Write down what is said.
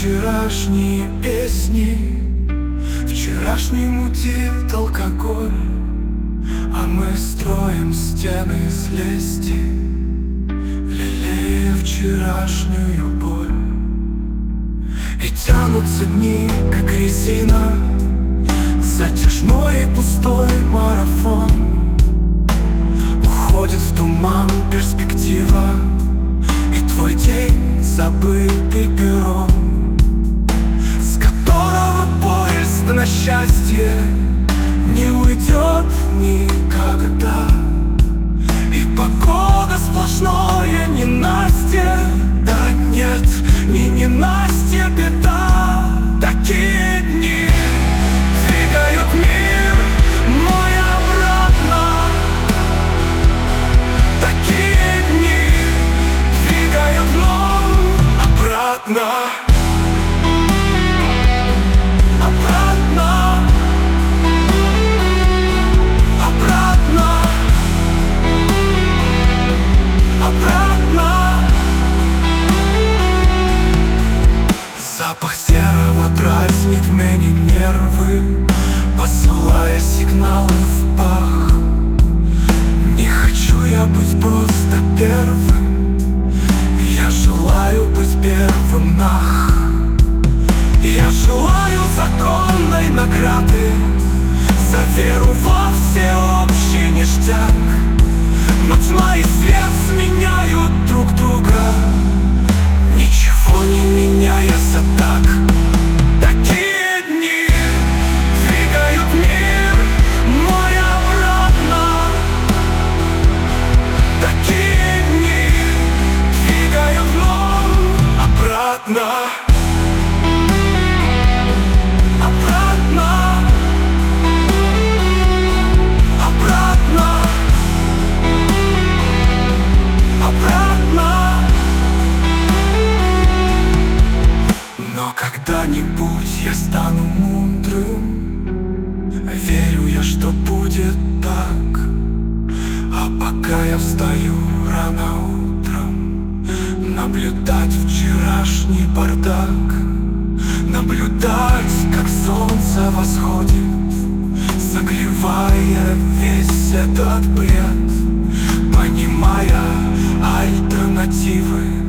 вчерашние песни. Вчерашний мутит алкоголь, а мы строим стены из лести, лелея вчерашнюю боль. И тянутся дни, как резина, затяжной и пустой марафон. Уходит в туман перспектива, и твой день забытый пером, с которого поезд на счастье не уйдет никогда. И погода сплошное ненастье, да нет, не ненастье, беда. Такие дни двигают мир мой обратно. Такие дни двигают мной обратно. Запах серого дразнит мне нервы, посылая сигналы в пах. Не хочу я быть просто первым, я желаю быть первым, нах. Я желаю законной награды за веру во всеобщий ништяк. Но тьма и свет сменяют друг друга, ничего не меняется так. Такие дни двигают мир мой обратно. Такие дни двигают мной обратно. Когда-нибудь я стану мудрым, верю я, что будет так. А пока я встаю рано утром, наблюдать вчерашний бардак, наблюдать, как солнце восходит, согревая весь этот бред, понимая альтернативы.